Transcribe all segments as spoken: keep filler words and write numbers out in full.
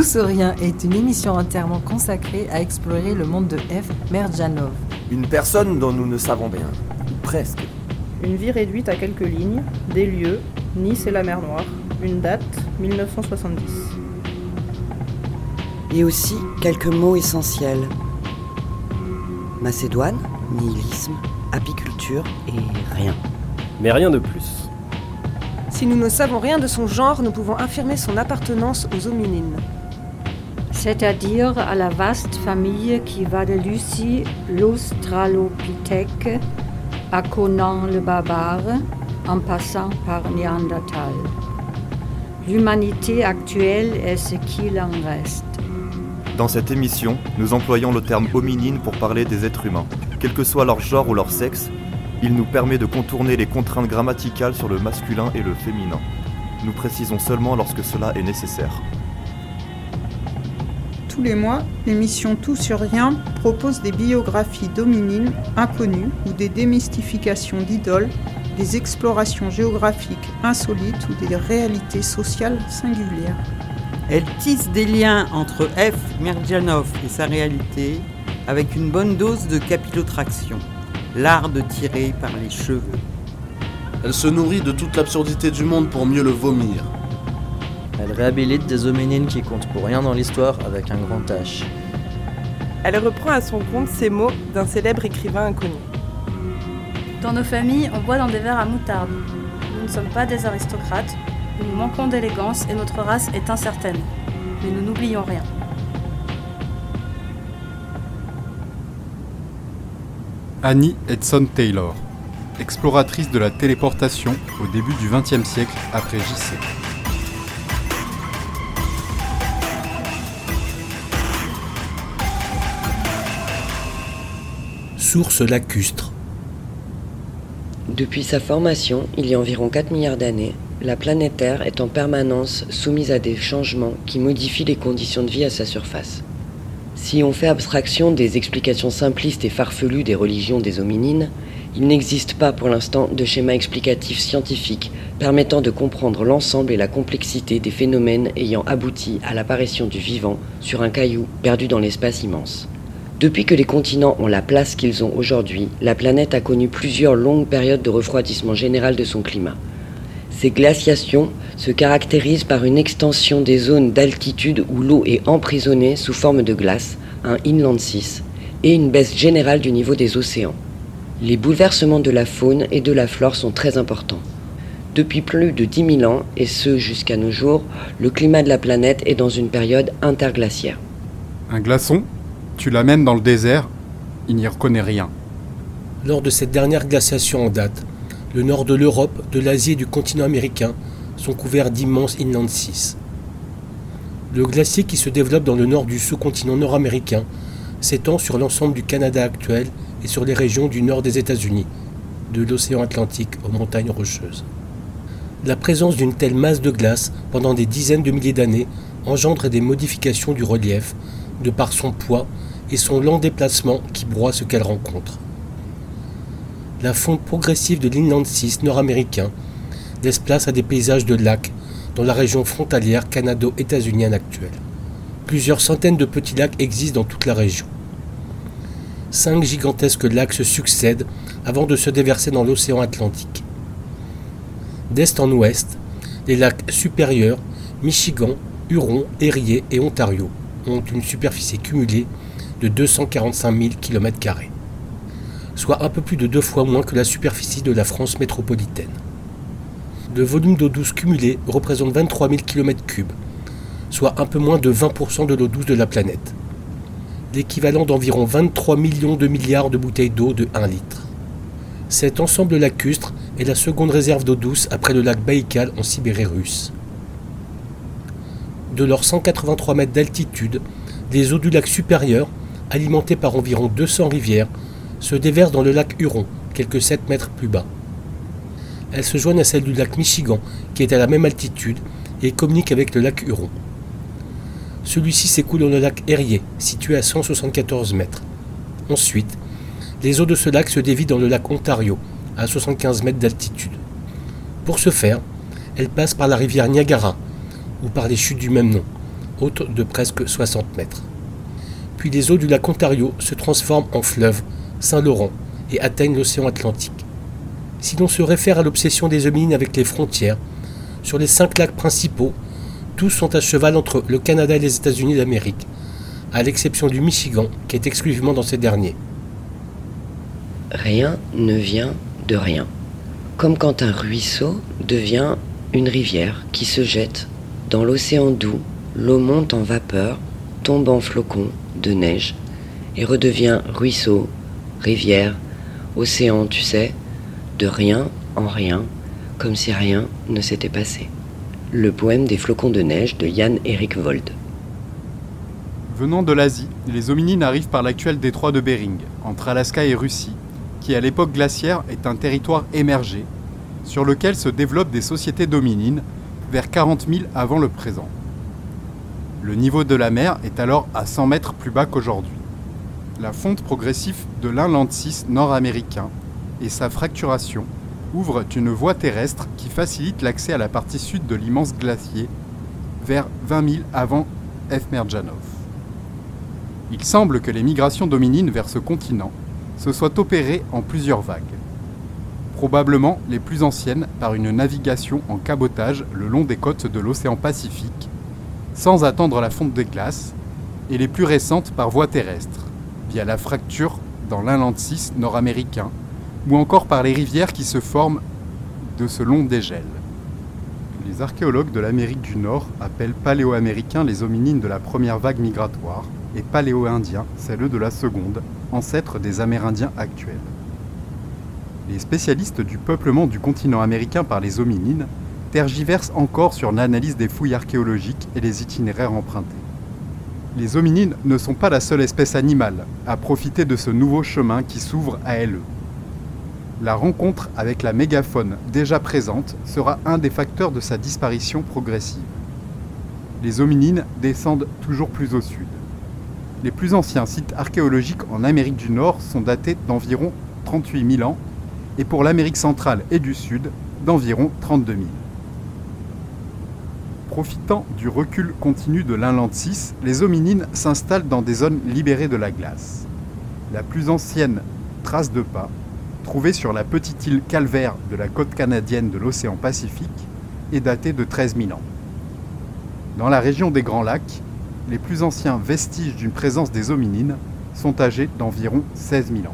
ou rien est une émission entièrement consacrée à explorer le monde de F. Merdjanov. Une personne dont nous ne savons rien, ou presque. Une vie réduite à quelques lignes, des lieux, Nice et la mer Noire, une date, dix-neuf cent soixante-dix. Et aussi quelques mots essentiels. Macédoine, nihilisme, apiculture et rien. Mais rien de plus. Si nous ne savons rien de son genre, nous pouvons affirmer son appartenance aux hominines. C'est-à-dire à la vaste famille qui va de Lucie, l'Australopithèque, à Conan le barbare, en passant par Néandertal. L'humanité actuelle est ce qu'il en reste. Dans cette émission, nous employons le terme hominine pour parler des êtres humains. Quel que soit leur genre ou leur sexe, il nous permet de contourner les contraintes grammaticales sur le masculin et le féminin. Nous précisons seulement lorsque cela est nécessaire. Tous les mois, l'émission Tout sur Rien propose des biographies d'hominines inconnues ou des démystifications d'idoles, des explorations géographiques insolites ou des réalités sociales singulières. Elle tisse des liens entre F. Merdjanov et sa réalité avec une bonne dose de capillotraction, l'art de tirer par les cheveux. Elle se nourrit de toute l'absurdité du monde pour mieux le vomir. Elle réhabilite des hominines qui comptent pour rien dans l'histoire avec un grand H. Elle reprend à son compte ces mots d'un célèbre écrivain inconnu. Dans nos familles, on boit dans des verres à moutarde. Nous ne sommes pas des aristocrates, nous manquons d'élégance et notre race est incertaine. Mais nous n'oublions rien. Annie Edson Taylor, exploratrice de la téléportation au début du vingtième siècle après J C. Source lacustre. Depuis sa formation, il y a environ quatre milliards d'années, la planète Terre est en permanence soumise à des changements qui modifient les conditions de vie à sa surface. Si on fait abstraction des explications simplistes et farfelues des religions des hominines, il n'existe pas pour l'instant de schéma explicatif scientifique permettant de comprendre l'ensemble et la complexité des phénomènes ayant abouti à l'apparition du vivant sur un caillou perdu dans l'espace immense. Depuis que les continents ont la place qu'ils ont aujourd'hui, la planète a connu plusieurs longues périodes de refroidissement général de son climat. Ces glaciations se caractérisent par une extension des zones d'altitude où l'eau est emprisonnée sous forme de glace, un inland sea, et une baisse générale du niveau des océans. Les bouleversements de la faune et de la flore sont très importants. Depuis plus de dix mille ans, et ce jusqu'à nos jours, le climat de la planète est dans une période interglaciaire. Un glaçon ? Tu l'amènes dans le désert, il n'y reconnaît rien. Lors de cette dernière glaciation en date, le nord de l'Europe, de l'Asie et du continent américain sont couverts d'immenses inland seas. Le glacier qui se développe dans le nord du sous-continent nord-américain s'étend sur l'ensemble du Canada actuel et sur les régions du nord des États-Unis, de l'océan Atlantique aux montagnes rocheuses. La présence d'une telle masse de glace pendant des dizaines de milliers d'années engendre des modifications du relief de par son poids et son lent déplacement qui broie ce qu'elle rencontre. La fonte progressive de l'inland sea nord-américain laisse place à des paysages de lacs dans la région frontalière canado-états-unienne actuelle. Plusieurs centaines de petits lacs existent dans toute la région. Cinq gigantesques lacs se succèdent avant de se déverser dans l'océan Atlantique. D'est en ouest, les lacs supérieurs, Michigan, Huron, Erie et Ontario ont une superficie cumulée de deux cent quarante-cinq mille kilomètres carrés, soit un peu plus de deux fois moins que la superficie de la France métropolitaine. Le volume d'eau douce cumulé représente vingt-trois mille kilomètres cubes, soit un peu moins de vingt pour cent de l'eau douce de la planète, l'équivalent d'environ vingt-trois millions de milliards de bouteilles d'eau de un litre. Cet ensemble lacustre est la seconde réserve d'eau douce après le lac Baïkal en Sibérie russe. De leurs cent quatre-vingt-trois mètres d'altitude, les eaux du lac supérieur, alimentées par environ deux cents rivières, se déversent dans le lac Huron, quelques sept mètres plus bas. Elles se joignent à celles du lac Michigan, qui est à la même altitude, et communiquent avec le lac Huron. Celui-ci s'écoule dans le lac Erie, situé à cent soixante-quatorze mètres. Ensuite, les eaux de ce lac se dévient dans le lac Ontario, à soixante-quinze mètres d'altitude. Pour ce faire, elles passent par la rivière Niagara, ou par les chutes du même nom, haute de presque soixante mètres. Puis les eaux du lac Ontario se transforment en fleuve, Saint-Laurent, et atteignent l'océan Atlantique. Si l'on se réfère à l'obsession des hominines avec les frontières, sur les cinq lacs principaux, tous sont à cheval entre le Canada et les États-Unis d'Amérique, à l'exception du Michigan, qui est exclusivement dans ces derniers. Rien ne vient de rien. Comme quand un ruisseau devient une rivière qui se jette dans l'océan doux, l'eau monte en vapeur, tombe en flocons de neige et redevient ruisseau, rivière, océan, tu sais, de rien en rien, comme si rien ne s'était passé. Le poème des flocons de neige de Jan Erik Vold. Venant de l'Asie, les hominines arrivent par l'actuel détroit de Bering, entre Alaska et Russie, qui à l'époque glaciaire est un territoire émergé, sur lequel se développent des sociétés d'hominines vers quarante mille avant le présent. Le niveau de la mer est alors à cent mètres plus bas qu'aujourd'hui. La fonte progressive de l'inland six nord-américain et sa fracturation ouvrent une voie terrestre qui facilite l'accès à la partie sud de l'immense glacier vers vingt mille avant F. Merjanov. Il semble que les migrations d'hominines vers ce continent se soient opérées en plusieurs vagues. Probablement les plus anciennes par une navigation en cabotage le long des côtes de l'océan Pacifique, sans attendre la fonte des glaces, et les plus récentes par voie terrestre, via la fracture dans l'inland six nord-américain, ou encore par les rivières qui se forment de ce long dégel. Les archéologues de l'Amérique du Nord appellent paléo-américains les hominines de la première vague migratoire, et paléo-indiens celles de la seconde, ancêtres des Amérindiens actuels. Les spécialistes du peuplement du continent américain par les hominines tergiversent encore sur l'analyse des fouilles archéologiques et les itinéraires empruntés. Les hominines ne sont pas la seule espèce animale à profiter de ce nouveau chemin qui s'ouvre à elles. La rencontre avec la mégafaune déjà présente sera un des facteurs de sa disparition progressive. Les hominines descendent toujours plus au sud. Les plus anciens sites archéologiques en Amérique du Nord sont datés d'environ trente-huit mille ans et pour l'Amérique centrale et du Sud d'environ trente-deux mille. Profitant du recul continu de l'inland six, les hominines s'installent dans des zones libérées de la glace. La plus ancienne trace de pas, trouvée sur la petite île Calvaire de la côte canadienne de l'océan Pacifique, est datée de treize mille ans. Dans la région des Grands Lacs, les plus anciens vestiges d'une présence des hominines sont âgés d'environ seize mille ans.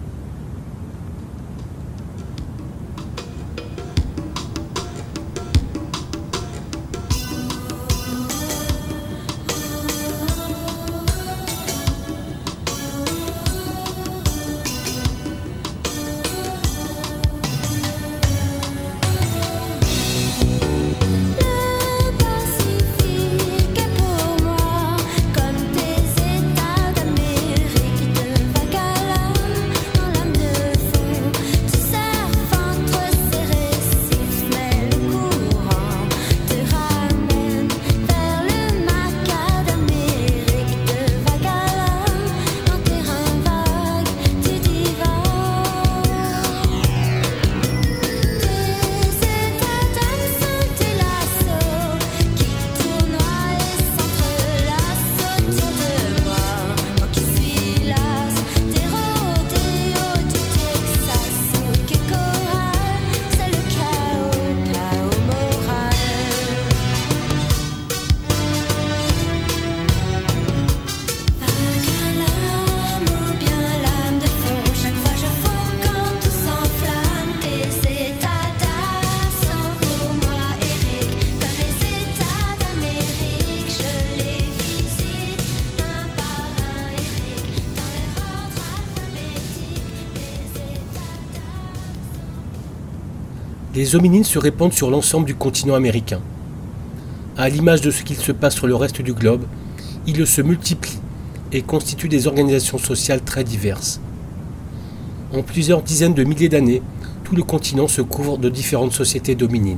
Les hominines se répandent sur l'ensemble du continent américain. À l'image de ce qu'il se passe sur le reste du globe, ils se multiplient et constituent des organisations sociales très diverses. En plusieurs dizaines de milliers d'années, tout le continent se couvre de différentes sociétés d'hominines,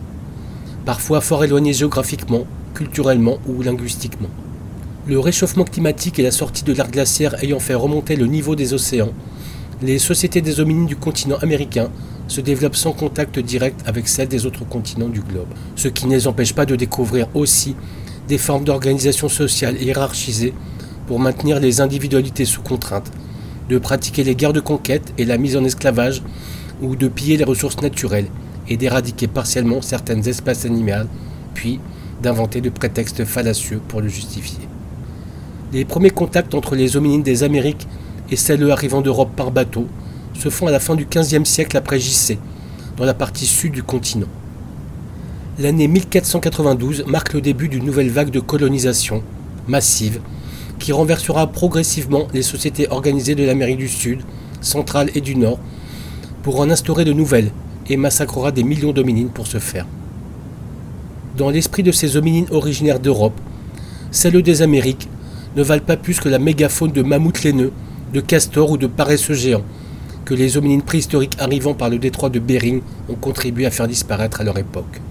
parfois fort éloignées géographiquement, culturellement ou linguistiquement. Le réchauffement climatique et la sortie de l'ère glaciaire ayant fait remonter le niveau des océans, les sociétés des hominines du continent américain se développent sans contact direct avec celles des autres continents du globe, ce qui ne les empêche pas de découvrir aussi des formes d'organisation sociale hiérarchisées pour maintenir les individualités sous contrainte, de pratiquer les guerres de conquête et la mise en esclavage ou de piller les ressources naturelles et d'éradiquer partiellement certaines espèces animales, puis d'inventer de prétextes fallacieux pour le justifier. Les premiers contacts entre les hominines des Amériques et celles arrivant d'Europe par bateau se font à la fin du quinzième siècle après J C, dans la partie sud du continent. L'année mille quatre cent quatre-vingt-douze marque le début d'une nouvelle vague de colonisation massive qui renversera progressivement les sociétés organisées de l'Amérique du Sud, centrale et du Nord pour en instaurer de nouvelles et massacrera des millions d'hominines pour ce faire. Dans l'esprit de ces hominines originaires d'Europe, celles des Amériques ne valent pas plus que la mégafaune de mammouths laineux, de castors ou de paresseux géants que les hominines préhistoriques arrivant par le détroit de Bering ont contribué à faire disparaître à leur époque.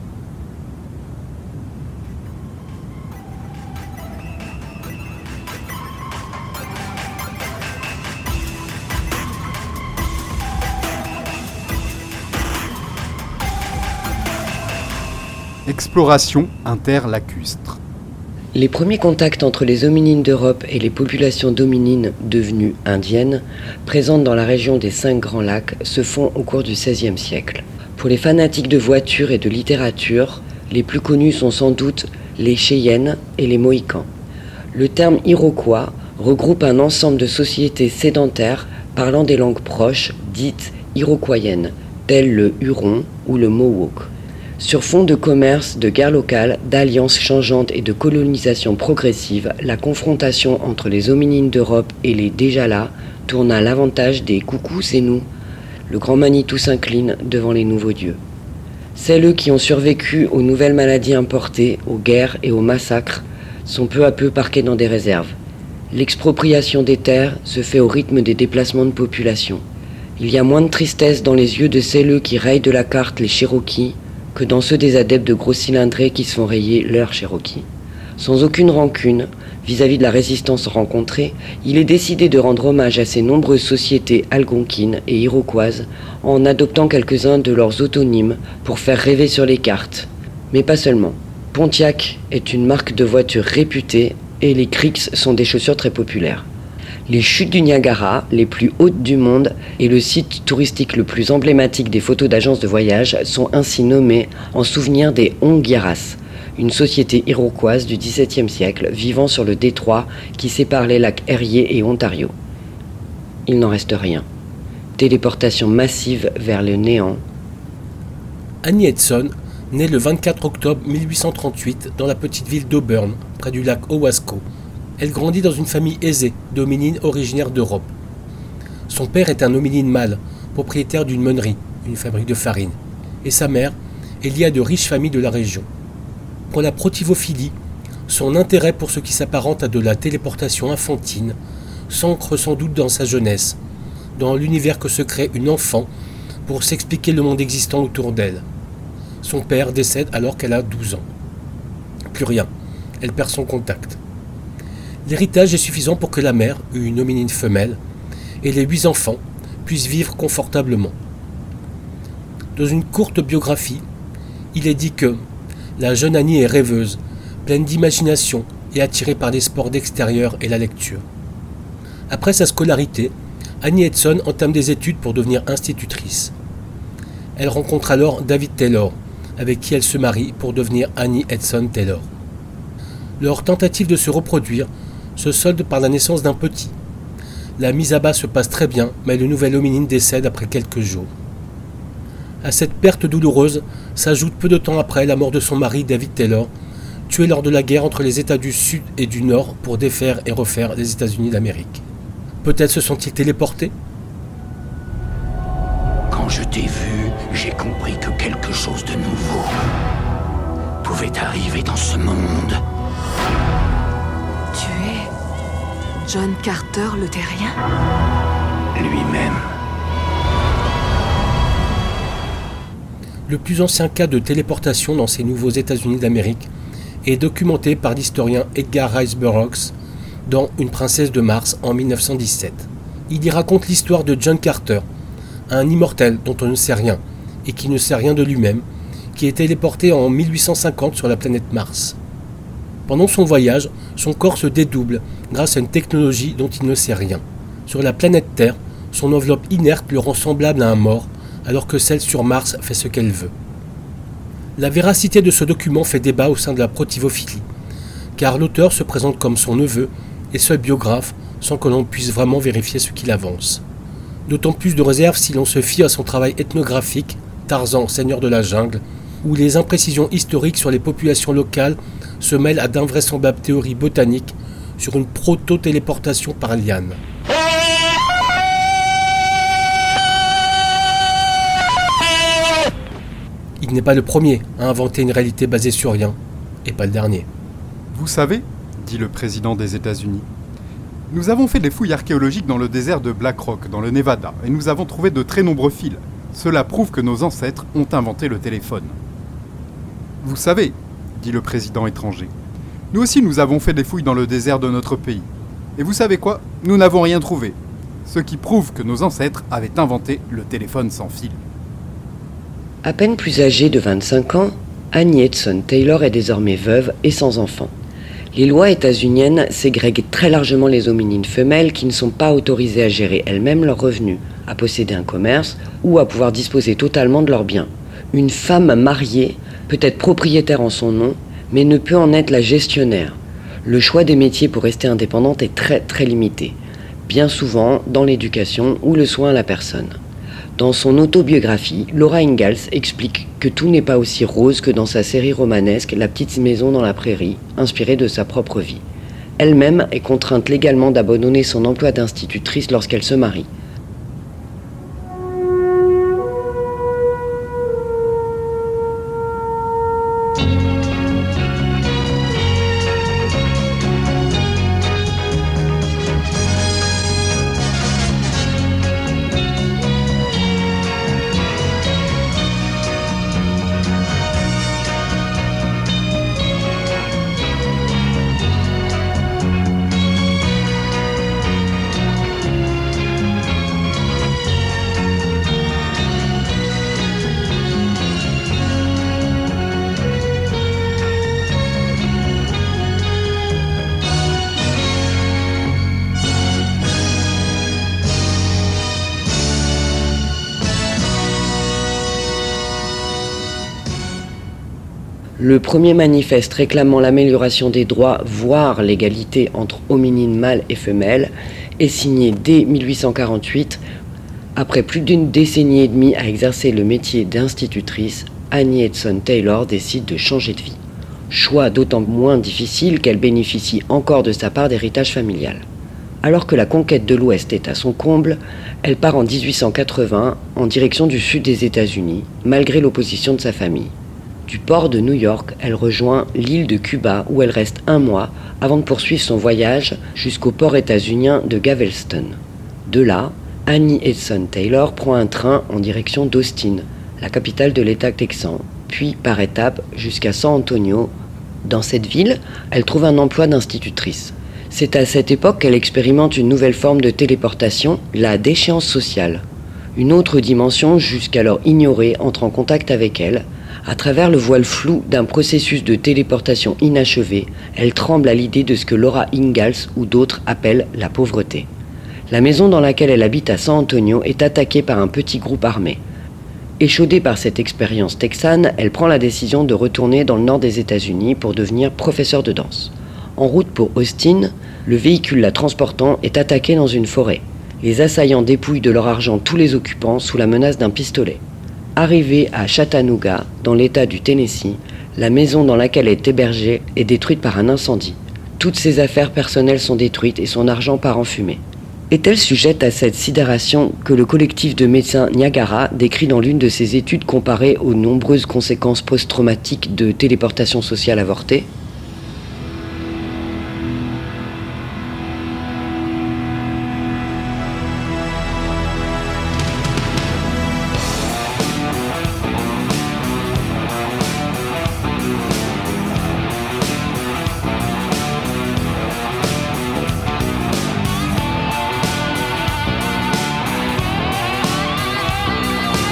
Exploration interlacustre. Les premiers contacts entre les hominines d'Europe et les populations d'hominines devenues indiennes, présentes dans la région des cinq grands lacs, se font au cours du seizième siècle. Pour les fanatiques de voitures et de littérature, les plus connus sont sans doute les Cheyennes et les Mohicans. Le terme Iroquois regroupe un ensemble de sociétés sédentaires parlant des langues proches, dites iroquoiennes, telles le Huron ou le Mohawk. Sur fond de commerce, de guerre locale, d'alliances changeantes et de colonisation progressive, la confrontation entre les hominines d'Europe et les déjà là tourne à l'avantage des coucous c'est nous. Le grand Manitou s'incline devant les nouveaux dieux. Celles qui ont survécu aux nouvelles maladies importées, aux guerres et aux massacres sont peu à peu parquées dans des réserves. L'expropriation des terres se fait au rythme des déplacements de population. Il y a moins de tristesse dans les yeux de celles qui rayent de la carte les Cherokees que dans ceux des adeptes de gros cylindrés qui se font rayer leur Cherokee. Sans aucune rancune vis-à-vis de la résistance rencontrée, il est décidé de rendre hommage à ces nombreuses sociétés algonquines et iroquoises en adoptant quelques-uns de leurs autonymes pour faire rêver sur les cartes. Mais pas seulement. Pontiac est une marque de voiture réputée et les Creeks sont des chaussures très populaires. Les chutes du Niagara, les plus hautes du monde et le site touristique le plus emblématique des photos d'agences de voyage sont ainsi nommés en souvenir des Ongieras, une société iroquoise du dix-septième siècle vivant sur le détroit qui sépare les lacs Erie et Ontario. Il n'en reste rien. Téléportation massive vers le néant. Annie Edson naît le vingt-quatre octobre mille huit cent trente-huit dans la petite ville d'Auburn, près du lac Owasco. Elle grandit dans une famille aisée d'hominines originaires d'Europe. Son père est un hominine mâle, propriétaire d'une meunerie, une fabrique de farine, et sa mère est liée à de riches familles de la région. Pour la protivophilie, son intérêt pour ce qui s'apparente à de la téléportation infantile s'ancre sans doute dans sa jeunesse, dans l'univers que se crée une enfant pour s'expliquer le monde existant autour d'elle. Son père décède alors qu'elle a douze ans. Plus rien, elle perd son contact. L'héritage est suffisant pour que la mère, une hominine femelle, et les huit enfants puissent vivre confortablement. Dans une courte biographie, il est dit que la jeune Annie est rêveuse, pleine d'imagination et attirée par les sports d'extérieur et la lecture. Après sa scolarité, Annie Edson entame des études pour devenir institutrice. Elle rencontre alors David Taylor, avec qui elle se marie pour devenir Annie Edson Taylor. Leur tentative de se reproduire se solde par la naissance d'un petit. La mise à bas se passe très bien, mais le nouvel hominine décède après quelques jours. À cette perte douloureuse s'ajoute peu de temps après la mort de son mari David Taylor, tué lors de la guerre entre les États du Sud et du Nord pour défaire et refaire les États-Unis d'Amérique. Peut-être se sont-ils téléportés ? Quand je t'ai vu, j'ai compris que quelque chose de nouveau pouvait arriver dans ce monde. Tu es John Carter le Terrien ? Lui-même. Le plus ancien cas de téléportation dans ces nouveaux États-Unis d'Amérique est documenté par l'historien Edgar Rice Burroughs dans Une princesse de Mars en mille neuf cent dix-sept. Il y raconte l'histoire de John Carter, un immortel dont on ne sait rien et qui ne sait rien de lui-même, qui est téléporté en mille huit cent cinquante sur la planète Mars. Pendant son voyage, son corps se dédouble grâce à une technologie dont il ne sait rien. Sur la planète Terre, son enveloppe inerte le rend semblable à un mort, alors que celle sur Mars fait ce qu'elle veut. La véracité de ce document fait débat au sein de la protivophilie, car l'auteur se présente comme son neveu et seul biographe sans que l'on puisse vraiment vérifier ce qu'il avance. D'autant plus de réserve si l'on se fie à son travail ethnographique, Tarzan, Seigneur de la Jungle, où les imprécisions historiques sur les populations locales se mêlent à d'invraisemblables théories botaniques sur une proto-téléportation par liane. Il n'est pas le premier à inventer une réalité basée sur rien, et pas le dernier. Vous savez, dit le président des États-Unis, nous avons fait des fouilles archéologiques dans le désert de Black Rock, dans le Nevada, et nous avons trouvé de très nombreux fils. Cela prouve que nos ancêtres ont inventé le téléphone. Vous savez, dit le président étranger, nous aussi nous avons fait des fouilles dans le désert de notre pays. Et vous savez quoi ? Nous n'avons rien trouvé. Ce qui prouve que nos ancêtres avaient inventé le téléphone sans fil. À peine plus âgée de vingt-cinq ans, Annie Edson Taylor est désormais veuve et sans enfant. Les lois états-uniennes ségrèguent très largement les hominines femelles qui ne sont pas autorisées à gérer elles-mêmes leurs revenus, à posséder un commerce ou à pouvoir disposer totalement de leurs biens. Une femme mariée peut être propriétaire en son nom, mais ne peut en être la gestionnaire. Le choix des métiers pour rester indépendante est très très limité, bien souvent dans l'éducation ou le soin à la personne. Dans son autobiographie, Laura Ingalls explique que tout n'est pas aussi rose que dans sa série romanesque La petite maison dans la prairie, inspirée de sa propre vie. Elle-même est contrainte légalement d'abandonner son emploi d'institutrice lorsqu'elle se marie. Le premier manifeste réclamant l'amélioration des droits, voire l'égalité entre hominines mâles et femelles, est signé dès mille huit cent quarante-huit. Après plus d'une décennie et demie à exercer le métier d'institutrice, Annie Edson Taylor décide de changer de vie. Choix d'autant moins difficile qu'elle bénéficie encore de sa part d'héritage familial. Alors que la conquête de l'Ouest est à son comble, elle part en dix-huit cent quatre-vingts en direction du sud des États-Unis, malgré l'opposition de sa famille. Du port de New York, elle rejoint l'île de Cuba où elle reste un mois avant de poursuivre son voyage jusqu'au port états-unien de Galveston. De là, Annie Edson Taylor prend un train en direction d'Austin, la capitale de l'État texan, puis par étapes jusqu'à San Antonio. Dans cette ville, elle trouve un emploi d'institutrice. C'est à cette époque qu'elle expérimente une nouvelle forme de téléportation, la déchéance sociale. Une autre dimension jusqu'alors ignorée entre en contact avec elle. À travers le voile flou d'un processus de téléportation inachevé, elle tremble à l'idée de ce que Laura Ingalls ou d'autres appellent la pauvreté. La maison dans laquelle elle habite à San Antonio est attaquée par un petit groupe armé. Échaudée par cette expérience texane, elle prend la décision de retourner dans le nord des États-Unis pour devenir professeure de danse. En route pour Austin, le véhicule la transportant est attaqué dans une forêt. Les assaillants dépouillent de leur argent tous les occupants sous la menace d'un pistolet. Arrivée à Chattanooga, dans l'État du Tennessee, la maison dans laquelle elle est hébergée est détruite par un incendie. Toutes ses affaires personnelles sont détruites et son argent part en fumée. Est-elle sujette à cette sidération que le collectif de médecins Niagara décrit dans l'une de ses études comparées aux nombreuses conséquences post-traumatiques de téléportation sociale avortée ?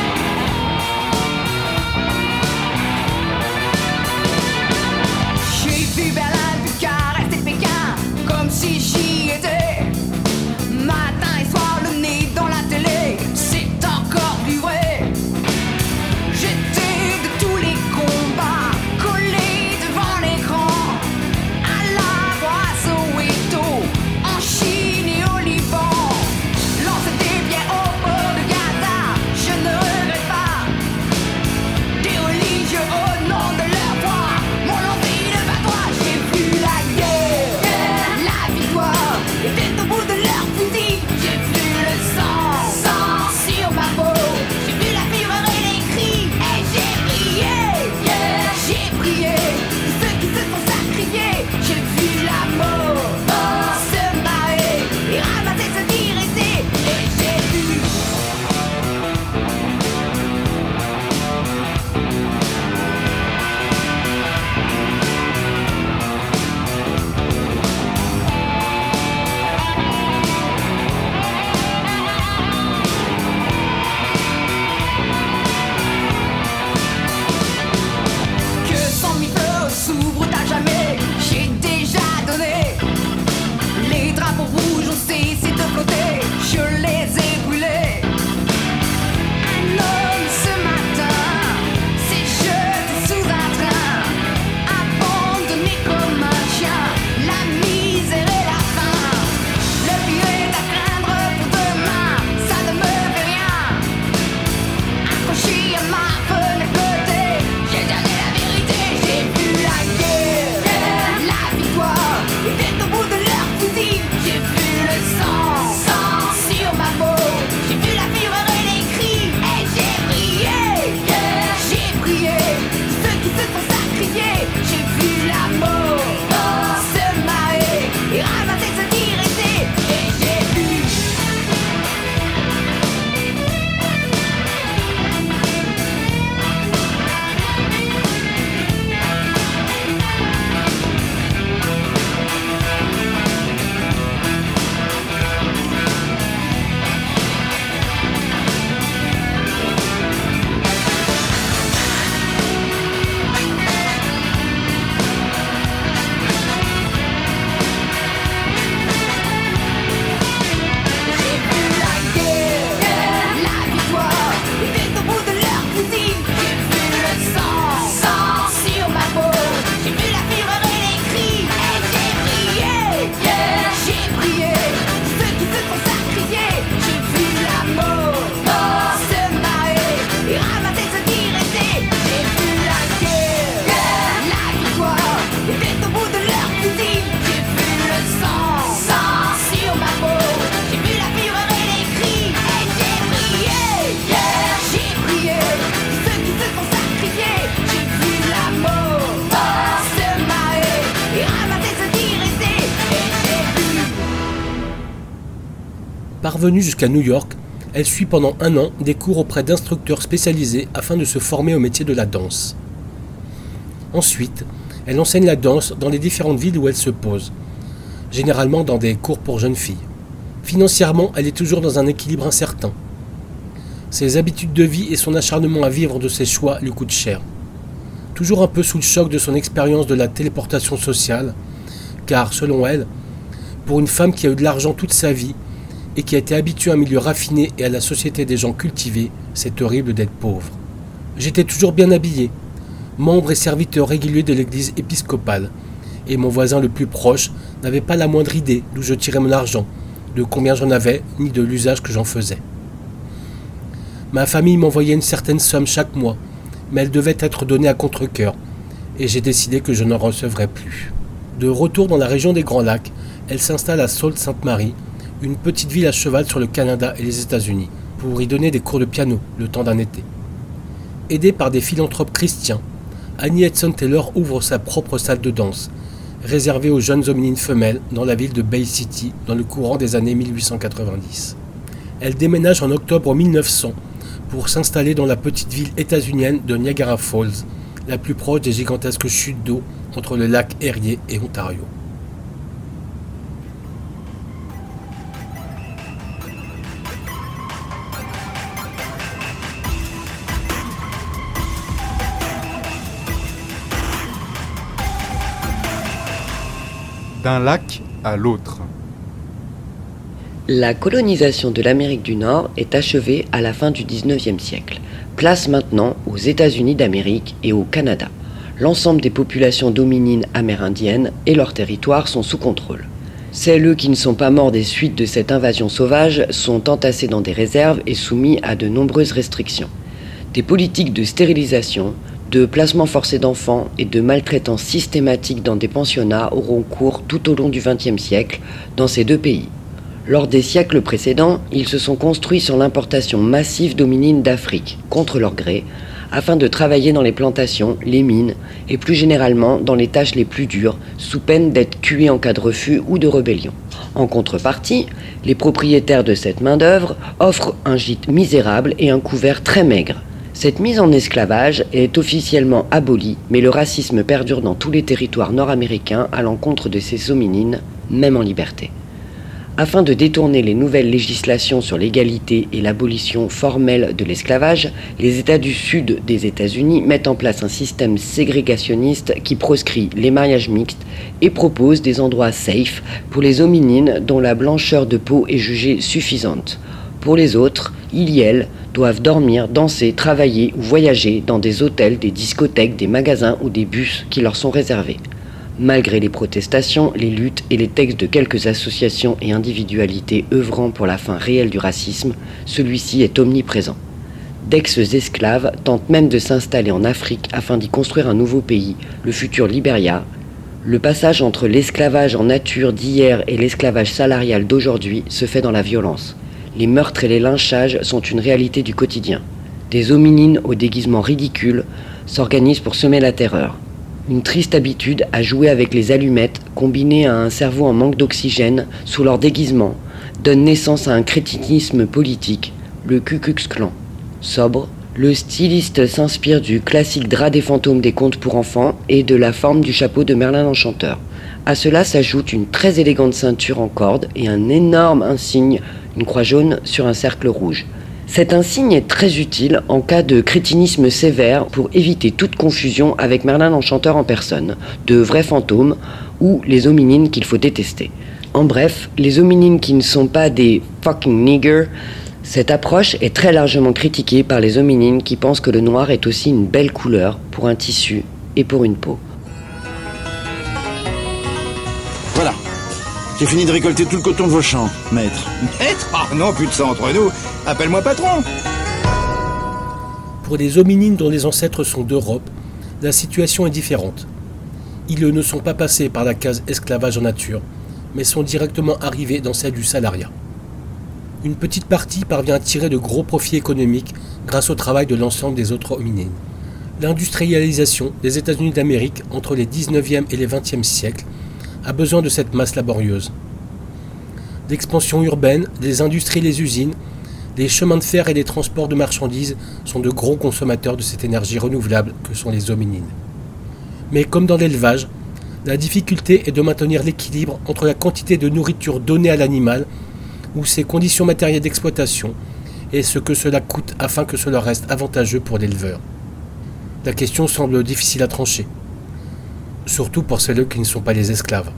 She Parvenue jusqu'à New York, elle suit pendant un an des cours auprès d'instructeurs spécialisés afin de se former au métier de la danse. Ensuite, elle enseigne la danse dans les différentes villes où elle se pose, généralement dans des cours pour jeunes filles. Financièrement, elle est toujours dans un équilibre incertain. Ses habitudes de vie et son acharnement à vivre de ses choix lui coûtent cher. Toujours un peu sous le choc de son expérience de la téléportation sociale, car, selon elle, pour une femme qui a eu de l'argent toute sa vie et qui a été habituée à un milieu raffiné et à la société des gens cultivés, c'est horrible d'être pauvre. J'étais toujours bien habillé, membre et serviteur régulier de l'église épiscopale, et mon voisin le plus proche n'avait pas la moindre idée d'où je tirais mon argent, de combien j'en avais, ni de l'usage que j'en faisais. Ma famille m'envoyait une certaine somme chaque mois, mais elle devait être donnée à contre-cœur, et j'ai décidé que je n'en recevrais plus. De retour dans la région des Grands Lacs, elle s'installe à Sault-Sainte-Marie, une petite ville à cheval sur le Canada et les États-Unis, pour y donner des cours de piano le temps d'un été. Aidée par des philanthropes chrétiens, Annie Edson Taylor ouvre sa propre salle de danse, réservée aux jeunes hominines femelles dans la ville de Bay City dans le courant des années mille huit cent quatre-vingt-dix. Elle déménage en octobre mille neuf cents pour s'installer dans la petite ville états-unienne de Niagara Falls, la plus proche des gigantesques chutes d'eau entre le lac Erie et Ontario. D'un lac à l'autre. La colonisation de l'Amérique du Nord est achevée à la fin du dix-neuvième siècle. Place maintenant aux États-Unis d'Amérique et au Canada. L'ensemble des populations dominines amérindiennes et leurs territoires sont sous contrôle. Celles qui ne sont pas morts des suites de cette invasion sauvage sont entassés dans des réserves et soumis à de nombreuses restrictions. Des politiques de stérilisation, de placement forcé d'enfants et de maltraitance systématique dans des pensionnats auront cours tout au long du vingtième siècle dans ces deux pays. Lors des siècles précédents, ils se sont construits sur l'importation massive d'hominines d'Afrique, contre leur gré, afin de travailler dans les plantations, les mines et plus généralement dans les tâches les plus dures, sous peine d'être tués en cas de refus ou de rébellion. En contrepartie, les propriétaires de cette main-d'œuvre offrent un gîte misérable et un couvert très maigre. Cette mise en esclavage est officiellement abolie, mais le racisme perdure dans tous les territoires nord-américains à l'encontre de ces hominines, même en liberté. Afin de détourner les nouvelles législations sur l'égalité et l'abolition formelle de l'esclavage, les États du Sud des États-Unis mettent en place un système ségrégationniste qui proscrit les mariages mixtes et propose des endroits safe pour les hominines dont la blancheur de peau est jugée suffisante. Pour les autres, ils y elles doivent dormir, danser, travailler ou voyager dans des hôtels, des discothèques, des magasins ou des bus qui leur sont réservés. Malgré les protestations, les luttes et les textes de quelques associations et individualités œuvrant pour la fin réelle du racisme, celui-ci est omniprésent. D'ex-esclaves tentent même de s'installer en Afrique afin d'y construire un nouveau pays, le futur Libéria. Le passage entre l'esclavage en nature d'hier et l'esclavage salarial d'aujourd'hui se fait dans la violence. Les meurtres et les lynchages sont une réalité du quotidien. Des hominines au déguisement ridicule s'organisent pour semer la terreur. Une triste habitude à jouer avec les allumettes, combinée à un cerveau en manque d'oxygène sous leur déguisement, donne naissance à un crétinisme politique, le Ku Klux Klan. Sobre, le styliste s'inspire du classique drap des fantômes des contes pour enfants et de la forme du chapeau de Merlin l'Enchanteur. À cela s'ajoute une très élégante ceinture en corde et un énorme insigne, une croix jaune sur un cercle rouge. Cet insigne est très utile en cas de crétinisme sévère pour éviter toute confusion avec Merlin l'Enchanteur en personne, de vrais fantômes ou les hominines qu'il faut détester. En bref, les hominines qui ne sont pas des fucking niggers, cette approche est très largement critiquée par les hominines qui pensent que le noir est aussi une belle couleur pour un tissu et pour une peau. Voilà. J'ai fini de récolter tout le coton de vos champs, maître. Maître ? Ah non, plus de ça entre nous. Appelle-moi patron. Pour les hominines dont les ancêtres sont d'Europe, la situation est différente. Ils ne sont pas passés par la case esclavage en nature, mais sont directement arrivés dans celle du salariat. Une petite partie parvient à tirer de gros profits économiques grâce au travail de l'ensemble des autres hominines. L'industrialisation des États-Unis d'Amérique entre les dix-neuvième et les vingtième siècles a besoin de cette masse laborieuse. L'expansion urbaine, les industries et les usines, les chemins de fer et les transports de marchandises sont de gros consommateurs de cette énergie renouvelable que sont les hominines. Mais comme dans l'élevage, la difficulté est de maintenir l'équilibre entre la quantité de nourriture donnée à l'animal ou ses conditions matérielles d'exploitation et ce que cela coûte afin que cela reste avantageux pour l'éleveur. La question semble difficile à trancher, surtout pour celles qui ne sont pas les esclaves.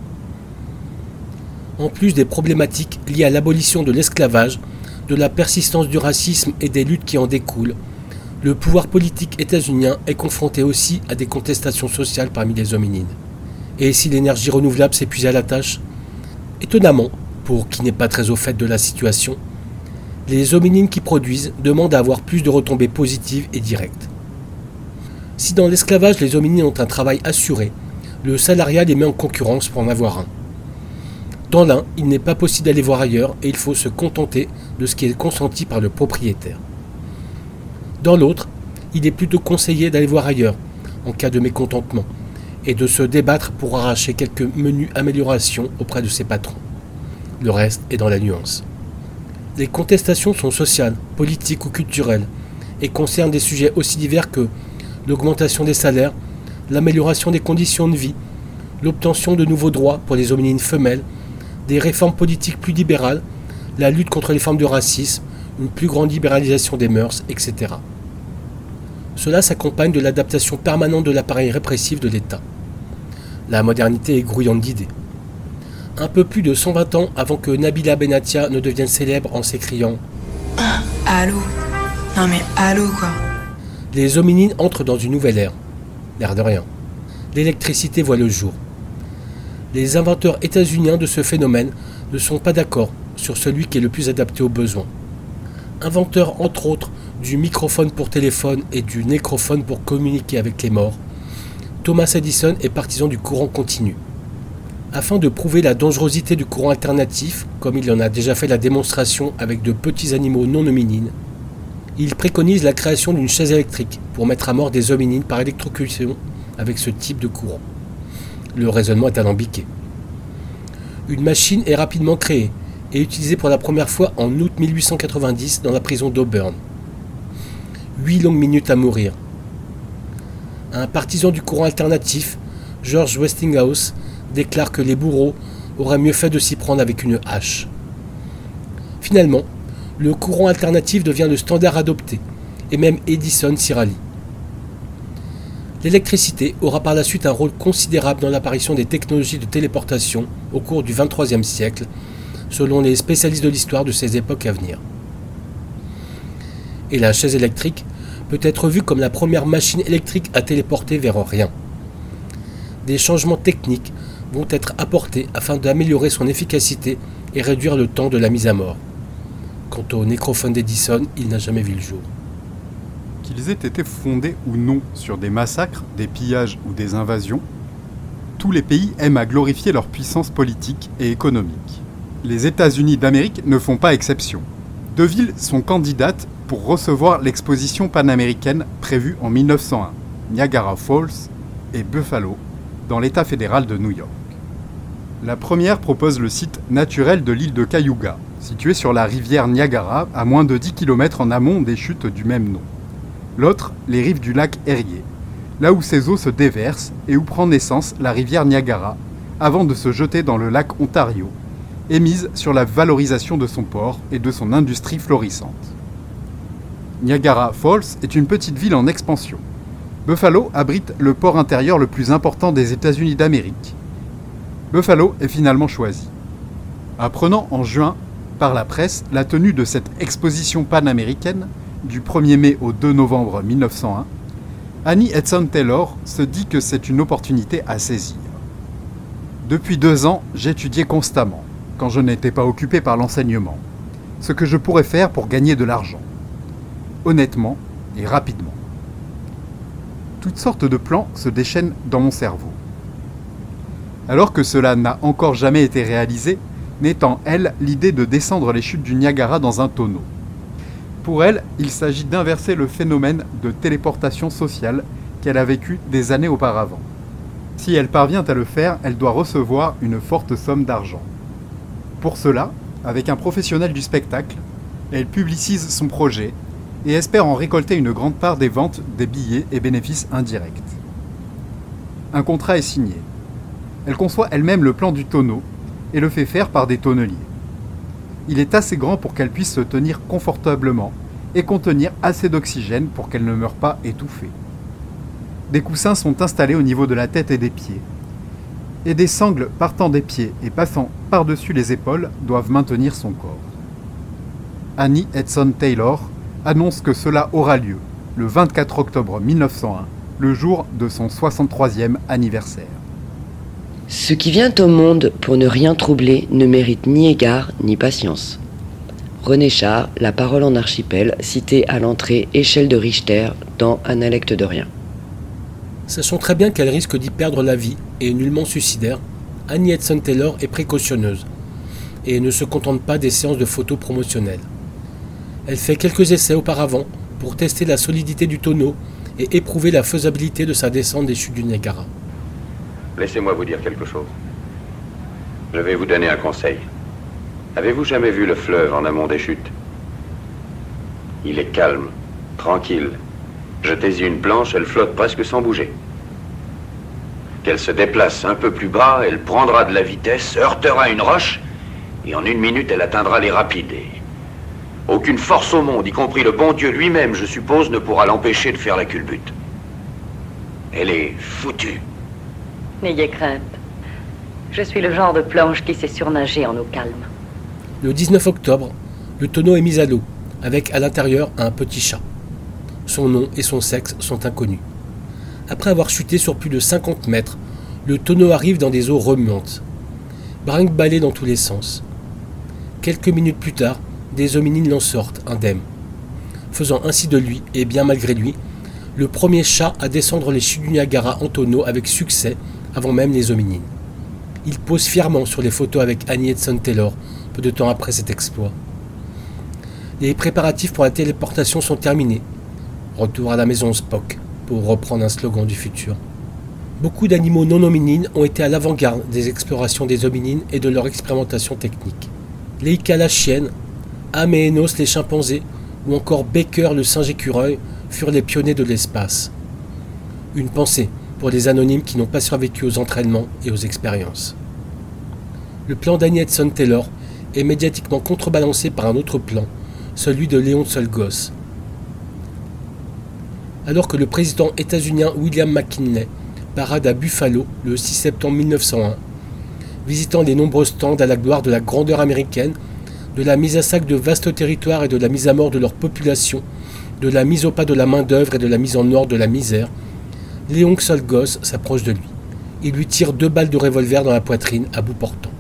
En plus des problématiques liées à l'abolition de l'esclavage, de la persistance du racisme et des luttes qui en découlent, le pouvoir politique états-unien est confronté aussi à des contestations sociales parmi les hominines. Et si l'énergie renouvelable s'épuise à la tâche? Étonnamment, pour qui n'est pas très au fait de la situation, les hominines qui produisent demandent à avoir plus de retombées positives et directes. Si dans l'esclavage les hominines ont un travail assuré, le salariat les met en concurrence pour en avoir un. Dans l'un, il n'est pas possible d'aller voir ailleurs et il faut se contenter de ce qui est consenti par le propriétaire. Dans l'autre, il est plutôt conseillé d'aller voir ailleurs, en cas de mécontentement, et de se débattre pour arracher quelques menues améliorations auprès de ses patrons. Le reste est dans la nuance. Les contestations sont sociales, politiques ou culturelles, et concernent des sujets aussi divers que l'augmentation des salaires, l'amélioration des conditions de vie, l'obtention de nouveaux droits pour les hominines femelles, des réformes politiques plus libérales, la lutte contre les formes de racisme, une plus grande libéralisation des mœurs, et cetera. Cela s'accompagne de l'adaptation permanente de l'appareil répressif de l'État. La modernité est grouillante d'idées. Un peu plus de cent vingt ans avant que Nabila Benatia ne devienne célèbre en s'écriant « Allô ? Non mais allô quoi ?» les hominines entrent dans une nouvelle ère. L'air de rien. L'électricité voit le jour. Les inventeurs états-uniens de ce phénomène ne sont pas d'accord sur celui qui est le plus adapté aux besoins. Inventeur entre autres du microphone pour téléphone et du nécrophone pour communiquer avec les morts, Thomas Edison est partisan du courant continu. Afin de prouver la dangerosité du courant alternatif, comme il en a déjà fait la démonstration avec de petits animaux non hominines, il préconise la création d'une chaise électrique pour mettre à mort des hominines par électrocution avec ce type de courant. Le raisonnement est alambiqué. Une machine est rapidement créée et utilisée pour la première fois en août mille huit cent quatre-vingt-dix dans la prison d'Auburn. Huit longues minutes à mourir. Un partisan du courant alternatif, George Westinghouse, déclare que les bourreaux auraient mieux fait de s'y prendre avec une hache. Finalement, le courant alternatif devient le standard adopté, et même Edison s'y rallie. L'électricité aura par la suite un rôle considérable dans l'apparition des technologies de téléportation au cours du vingt-troisième siècle, selon les spécialistes de l'histoire de ces époques à venir. Et la chaise électrique peut être vue comme la première machine électrique à téléporter vers rien. Des changements techniques vont être apportés afin d'améliorer son efficacité et réduire le temps de la mise à mort. Quant au nécrophone d'Edison, il n'a jamais vu le jour. Qu'ils aient été fondés ou non sur des massacres, des pillages ou des invasions, tous les pays aiment à glorifier leur puissance politique et économique. Les États-Unis d'Amérique ne font pas exception. Deux villes sont candidates pour recevoir l'exposition panaméricaine prévue en mille neuf cent un, Niagara Falls et Buffalo, dans l'État fédéral de New York. La première propose le site naturel de l'île de Cayuga, situé sur la rivière Niagara à moins de dix kilomètres en amont des chutes du même nom. L'autre, les rives du lac Erie, là où ses eaux se déversent et où prend naissance la rivière Niagara, avant de se jeter dans le lac Ontario, et mise sur la valorisation de son port et de son industrie florissante. Niagara Falls est une petite ville en expansion. Buffalo abrite le port intérieur le plus important des États-Unis d'Amérique. Buffalo est finalement choisi. Apprenant en juin, par la presse, la tenue de cette exposition panaméricaine, du premier mai au deux novembre mille neuf cent un, Annie Edson Taylor se dit que c'est une opportunité à saisir. Depuis deux ans, j'étudiais constamment, quand je n'étais pas occupé par l'enseignement, ce que je pourrais faire pour gagner de l'argent. Honnêtement et rapidement. Toutes sortes de plans se déchaînent dans mon cerveau. Alors que cela n'a encore jamais été réalisé, naît en elle l'idée de descendre les chutes du Niagara dans un tonneau. Pour elle, il s'agit d'inverser le phénomène de téléportation sociale qu'elle a vécu des années auparavant. Si elle parvient à le faire, elle doit recevoir une forte somme d'argent. Pour cela, avec un professionnel du spectacle, elle publicise son projet et espère en récolter une grande part des ventes des billets et bénéfices indirects. Un contrat est signé. Elle conçoit elle-même le plan du tonneau et le fait faire par des tonneliers. Il est assez grand pour qu'elle puisse se tenir confortablement et contenir assez d'oxygène pour qu'elle ne meure pas étouffée. Des coussins sont installés au niveau de la tête et des pieds, et des sangles partant des pieds et passant par-dessus les épaules doivent maintenir son corps. Annie Edson Taylor annonce que cela aura lieu le vingt-quatre octobre mille neuf cent un, le jour de son soixante-troisième anniversaire. Ce qui vient au monde pour ne rien troubler ne mérite ni égard ni patience. René Char, La parole en archipel, cité à l'entrée échelle de Richter dans Analecte de rien. Sachant très bien qu'elle risque d'y perdre la vie et est nullement suicidaire, Annie Edson Taylor est précautionneuse et ne se contente pas des séances de photos promotionnelles. Elle fait quelques essais auparavant pour tester la solidité du tonneau et éprouver la faisabilité de sa descente des chutes du Niagara. Laissez-moi vous dire quelque chose. Je vais vous donner un conseil. Avez-vous jamais vu le fleuve en amont des chutes? Il est calme, tranquille. Jetez-y une planche, elle flotte presque sans bouger. Qu'elle se déplace un peu plus bas, elle prendra de la vitesse, heurtera une roche, et en une minute, elle atteindra les rapides. Et aucune force au monde, y compris le bon Dieu lui-même, je suppose, ne pourra l'empêcher de faire la culbute. Elle est foutue. N'ayez crainte. Je suis le genre de planche qui sait surnager en eau calme. Le dix-neuf octobre, le tonneau est mis à l'eau, avec à l'intérieur un petit chat. Son nom et son sexe sont inconnus. Après avoir chuté sur plus de cinquante mètres, le tonneau arrive dans des eaux remuantes. Brinque-ballé dans tous les sens. Quelques minutes plus tard, des hominines l'en sortent, indemnes, faisant ainsi de lui, et bien malgré lui, le premier chat à descendre les chutes du Niagara en tonneau avec succès avant même les hominines. Il pose fièrement sur les photos avec Annie Edson Taylor, peu de temps après cet exploit. Les préparatifs pour la téléportation sont terminés. Retour à la maison Spock, pour reprendre un slogan du futur. Beaucoup d'animaux non hominines ont été à l'avant-garde des explorations des hominines et de leur expérimentation technique. Leica la chienne, Améhénos les chimpanzés, ou encore Baker le singe écureuil furent les pionniers de l'espace. Une pensée pour les anonymes qui n'ont pas survécu aux entraînements et aux expériences. Le plan d'Annie Edson Taylor est médiatiquement contrebalancé par un autre plan, celui de Léon Czolgosz. Alors que le président états-unien William McKinley parade à Buffalo le six septembre mille neuf cent un, visitant les nombreux stands à la gloire de la grandeur américaine, de la mise à sac de vastes territoires et de la mise à mort de leur population, de la mise au pas de la main-d'œuvre et de la mise en ordre de la misère, Léon Czolgosz s'approche de lui. Il lui tire deux balles de revolver dans la poitrine à bout portant.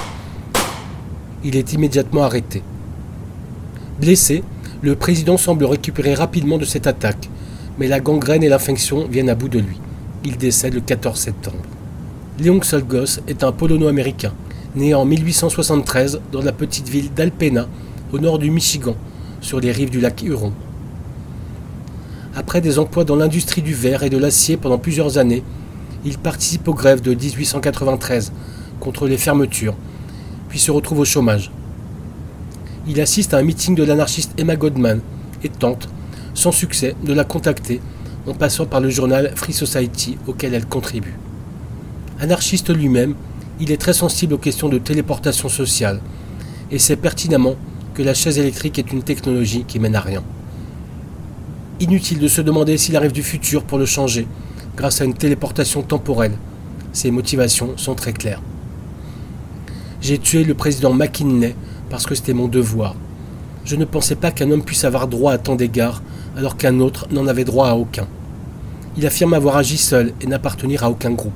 Il est immédiatement arrêté. Blessé, le président semble récupérer rapidement de cette attaque, mais la gangrène et l'infection viennent à bout de lui. Il décède le quatorze septembre. Léon Czolgosz est un polono-américain, né en mille huit cent soixante-treize dans la petite ville d'Alpena, au nord du Michigan, sur les rives du lac Huron. Après des emplois dans l'industrie du verre et de l'acier pendant plusieurs années, il participe aux grèves de dix-huit cent quatre-vingt-treize contre les fermetures, puis se retrouve au chômage. Il assiste à un meeting de l'anarchiste Emma Goldman et tente, sans succès, de la contacter en passant par le journal Free Society auquel elle contribue. Anarchiste lui-même, il est très sensible aux questions de téléportation sociale et sait pertinemment que la chaise électrique est une technologie qui mène à rien. Inutile de se demander s'il arrive du futur pour le changer, grâce à une téléportation temporelle. Ses motivations sont très claires. J'ai tué le président McKinley parce que c'était mon devoir. Je ne pensais pas qu'un homme puisse avoir droit à tant d'égards, alors qu'un autre n'en avait droit à aucun. Il affirme avoir agi seul et n'appartenir à aucun groupe.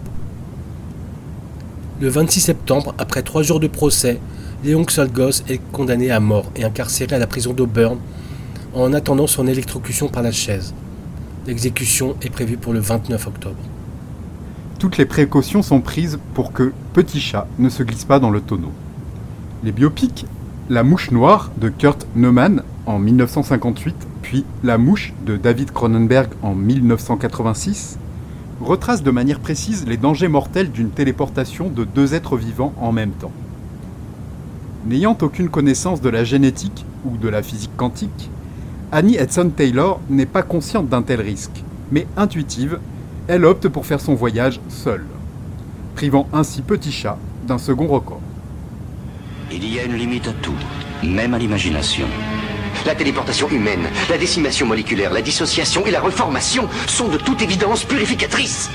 Le vingt-six septembre, après trois jours de procès, Léon Czolgosz est condamné à mort et incarcéré à la prison d'Auburn en attendant son électrocution par la chaise. L'exécution est prévue pour le vingt-neuf octobre. Toutes les précautions sont prises pour que Petit Chat ne se glisse pas dans le tonneau. Les biopics La Mouche Noire de Kurt Neumann en mille neuf cent cinquante-huit, puis La Mouche de David Cronenberg en mille neuf cent quatre-vingt-six, retracent de manière précise les dangers mortels d'une téléportation de deux êtres vivants en même temps. N'ayant aucune connaissance de la génétique ou de la physique quantique, Annie Edson Taylor n'est pas consciente d'un tel risque, mais intuitive, elle opte pour faire son voyage seule, privant ainsi Petit Chat d'un second record. Il y a une limite à tout, même à l'imagination. La téléportation humaine, la décimation moléculaire, la dissociation et la reformation sont de toute évidence purificatrices.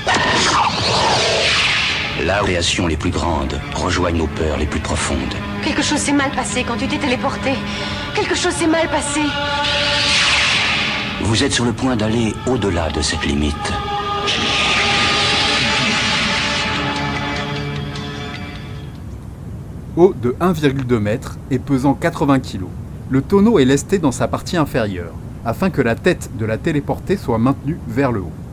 La création les plus grandes rejoignent nos peurs les plus profondes. Quelque chose s'est mal passé quand tu t'es téléporté. Quelque chose s'est mal passé. Vous êtes sur le point d'aller au-delà de cette limite. Haut de un virgule deux mètres et pesant quatre-vingts kilos, le tonneau est lesté dans sa partie inférieure, afin que la tête de la téléportée soit maintenue vers le haut.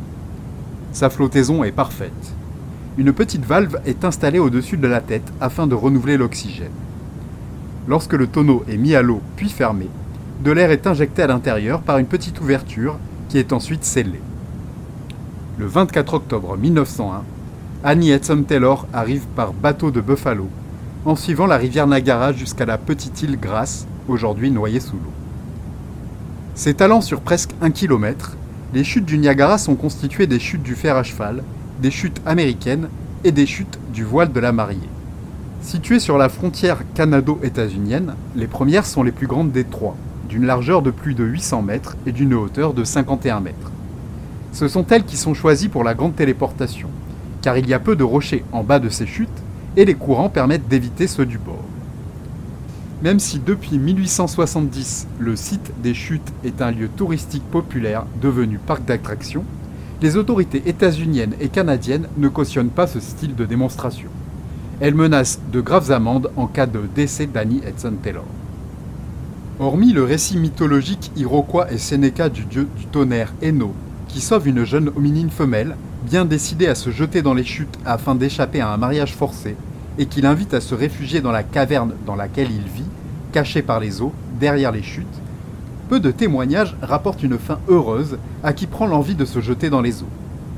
Sa flottaison est parfaite. Une petite valve est installée au-dessus de la tête afin de renouveler l'oxygène. Lorsque le tonneau est mis à l'eau puis fermé, de l'air est injecté à l'intérieur par une petite ouverture qui est ensuite scellée. Le vingt-quatre octobre mille neuf cent un, Annie Edson Taylor arrive par bateau de Buffalo, en suivant la rivière Niagara jusqu'à la petite île Grace, aujourd'hui noyée sous l'eau. S'étalant sur presque un kilomètre, les chutes du Niagara sont constituées des chutes du fer à cheval, des chutes américaines et des chutes du voile de la Mariée. Situées sur la frontière canado-états-unienne, les premières sont les plus grandes des trois, d'une largeur de plus de huit cents mètres et d'une hauteur de cinquante et un mètres. Ce sont elles qui sont choisies pour la grande téléportation, car il y a peu de rochers en bas de ces chutes et les courants permettent d'éviter ceux du bord. Même si depuis mille huit cent soixante-dix, le site des chutes est un lieu touristique populaire devenu parc d'attractions, les autorités états-uniennes et canadiennes ne cautionnent pas ce style de démonstration. Elles menacent de graves amendes en cas de décès d'Annie Edson Taylor. Hormis le récit mythologique iroquois et sénéca du dieu du tonnerre Eno, qui sauve une jeune hominine femelle, bien décidée à se jeter dans les chutes afin d'échapper à un mariage forcé, et qui l'invite à se réfugier dans la caverne dans laquelle il vit, caché par les eaux, derrière les chutes, peu de témoignages rapportent une fin heureuse à qui prend l'envie de se jeter dans les eaux.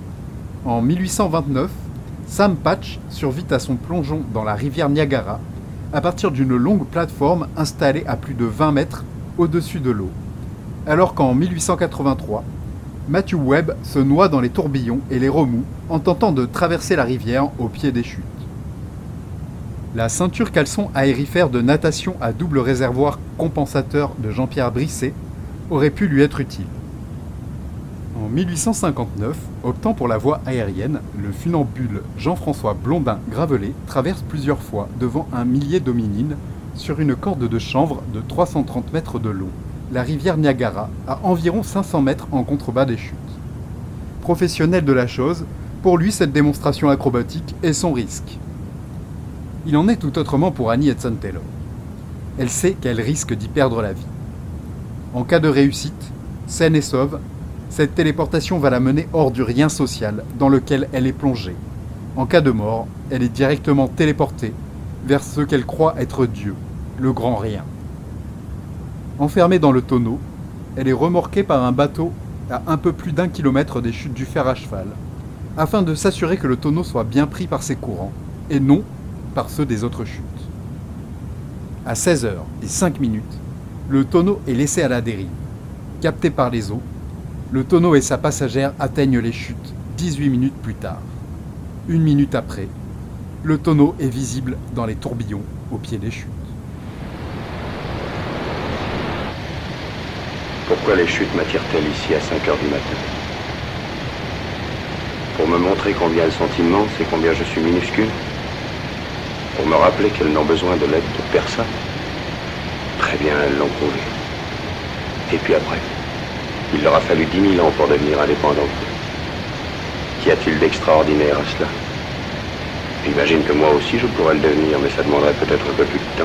En mille huit cent vingt-neuf, Sam Patch survit à son plongeon dans la rivière Niagara à partir d'une longue plateforme installée à plus de vingt mètres au-dessus de l'eau, alors qu'en mille huit cent quatre-vingt-trois, Matthew Webb se noie dans les tourbillons et les remous en tentant de traverser la rivière au pied des chutes. La ceinture caleçon aérifère de natation à double réservoir compensateur de Jean-Pierre Brisset aurait pu lui être utile. En mille huit cent cinquante-neuf, optant pour la voie aérienne, le funambule Jean-François Blondin-Gravelet traverse plusieurs fois devant un millier d'hominines sur une corde de chanvre de trois cent trente mètres de long, la rivière Niagara, à environ cinq cents mètres en contrebas des chutes. Professionnel de la chose, pour lui cette démonstration acrobatique est son risque. Il en est tout autrement pour Annie Edson Taylor. Elle sait qu'elle risque d'y perdre la vie. En cas de réussite, saine et sauve, cette téléportation va la mener hors du rien social dans lequel elle est plongée. En cas de mort, elle est directement téléportée vers ce qu'elle croit être Dieu, le grand rien. Enfermée dans le tonneau, elle est remorquée par un bateau à un peu plus d'un kilomètre des chutes du fer à cheval, afin de s'assurer que le tonneau soit bien pris par ses courants, et non par ceux des autres chutes. À seize heures et cinq minutes, le tonneau est laissé à la dérive. Capté par les eaux, le tonneau et sa passagère atteignent les chutes dix-huit minutes plus tard. Une minute après, le tonneau est visible dans les tourbillons au pied des chutes. Pourquoi les chutes m'attirent-elles ici à cinq heures du matin? Pour me montrer combien elles sont immenses et combien je suis minuscule? Pour me rappeler qu'elles n'ont besoin de l'aide de personne? Très bien, elles l'ont prouvé. Et puis après, il leur a fallu dix mille ans pour devenir indépendantes. Qu'y a-t-il d'extraordinaire à cela? J'imagine que moi aussi je pourrais le devenir, mais ça demanderait peut-être un peu plus de temps.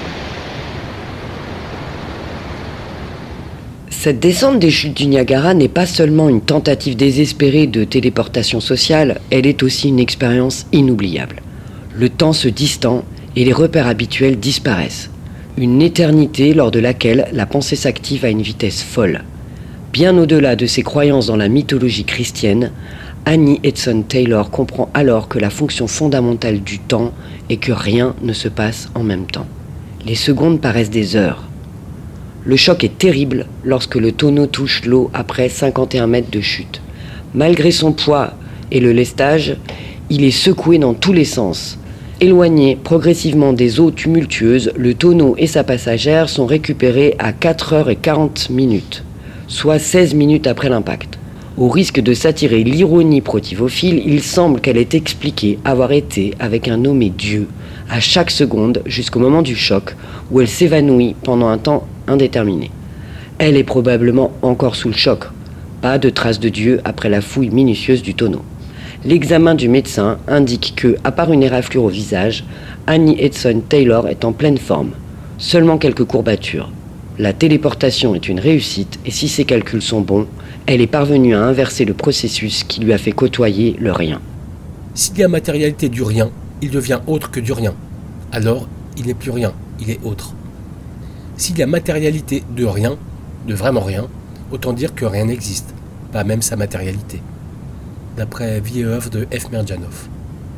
Cette descente des chutes du Niagara n'est pas seulement une tentative désespérée de téléportation sociale, elle est aussi une expérience inoubliable. Le temps se distend et les repères habituels disparaissent. Une éternité lors de laquelle la pensée s'active à une vitesse folle. Bien au-delà de ses croyances dans la mythologie chrétienne, Annie Edson Taylor comprend alors que la fonction fondamentale du temps est que rien ne se passe en même temps. Les secondes paraissent des heures. Le choc est terrible lorsque le tonneau touche l'eau après cinquante et un mètres de chute. Malgré son poids et le lestage, il est secoué dans tous les sens. Éloigné progressivement des eaux tumultueuses, le tonneau et sa passagère sont récupérés à quatre heures quarante minutes, soit seize minutes après l'impact. Au risque de s'attirer l'ironie protivophile, il semble qu'elle ait expliqué avoir été avec un nommé Dieu à chaque seconde jusqu'au moment du choc où elle s'évanouit pendant un temps indéterminé. Elle est probablement encore sous le choc. Pas de traces de Dieu après la fouille minutieuse du tonneau. L'examen du médecin indique que, à part une éraflure au visage, Annie Edson Taylor est en pleine forme. Seulement quelques courbatures. La téléportation est une réussite et si ses calculs sont bons, elle est parvenue à inverser le processus qui lui a fait côtoyer le rien. S'il y a matérialité du rien, il devient autre que du rien. Alors, il n'est plus rien, il est autre. S'il y a matérialité de rien, de vraiment rien, autant dire que rien n'existe, pas même sa matérialité. D'après Vie et œuvre de F. Merdjanov.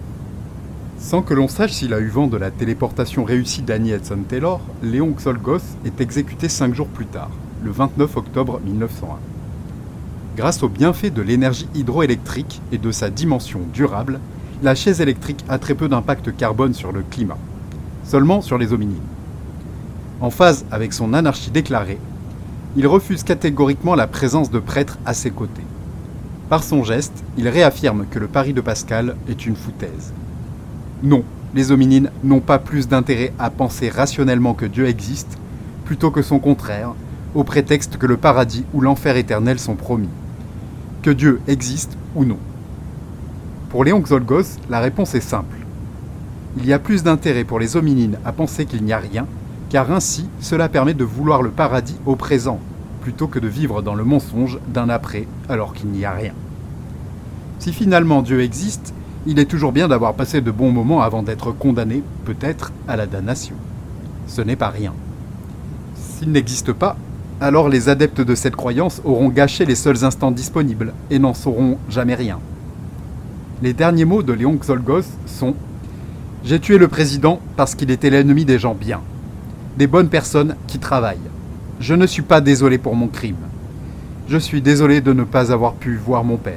Sans que l'on sache s'il a eu vent de la téléportation réussie d'Annie Edson Taylor, Léon Xolgosz est exécuté cinq jours plus tard, le vingt-neuf octobre mille neuf cent un. Grâce aux bienfaits de l'énergie hydroélectrique et de sa dimension durable, la chaise électrique a très peu d'impact carbone sur le climat, seulement sur les hominines. En phase avec son anarchie déclarée, il refuse catégoriquement la présence de prêtres à ses côtés. Par son geste, il réaffirme que le pari de Pascal est une foutaise. Non, les hominines n'ont pas plus d'intérêt à penser rationnellement que Dieu existe, plutôt que son contraire, au prétexte que le paradis ou l'enfer éternel sont promis. Que Dieu existe ou non. Pour Léon Xolgosz, la réponse est simple. Il y a plus d'intérêt pour les hominines à penser qu'il n'y a rien, car ainsi cela permet de vouloir le paradis au présent, plutôt que de vivre dans le mensonge d'un après alors qu'il n'y a rien. Si finalement Dieu existe, il est toujours bien d'avoir passé de bons moments avant d'être condamné, peut-être, à la damnation. Ce n'est pas rien. S'il n'existe pas, alors les adeptes de cette croyance auront gâché les seuls instants disponibles et n'en sauront jamais rien. Les derniers mots de Léon Xolgosz sont « J'ai tué le président parce qu'il était l'ennemi des gens bien, des bonnes personnes qui travaillent. Je ne suis pas désolé pour mon crime. Je suis désolé de ne pas avoir pu voir mon père. »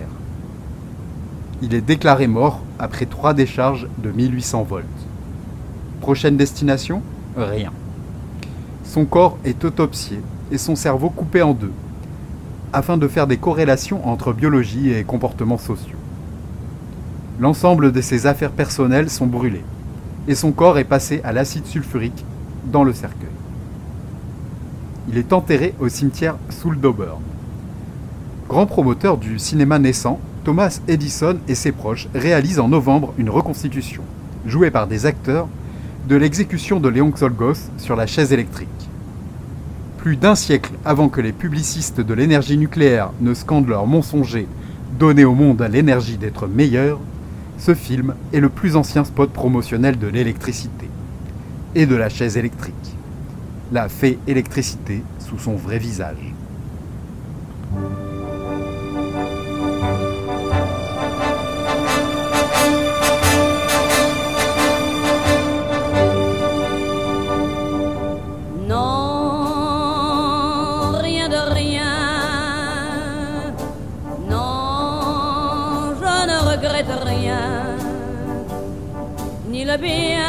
Il est déclaré mort après trois décharges de mille huit cents volts. Prochaine destination ? Rien. Son corps est autopsié et son cerveau coupé en deux, afin de faire des corrélations entre biologie et comportements sociaux. L'ensemble de ses affaires personnelles sont brûlées, et son corps est passé à l'acide sulfurique dans le cercueil. Il est enterré au cimetière Souldoburn. Grand promoteur du cinéma naissant, Thomas Edison et ses proches réalisent en novembre une reconstitution, jouée par des acteurs, de l'exécution de Léon Xolgosz sur la chaise électrique. Plus d'un siècle avant que les publicistes de l'énergie nucléaire ne scandent leur mensonger « Donner au monde à l'énergie d'être meilleur », ce film est le plus ancien spot promotionnel de l'électricité et de la chaise électrique. La fée électricité sous son vrai visage. Non, rien de rien. Non, je ne regrette rien. Ni le bien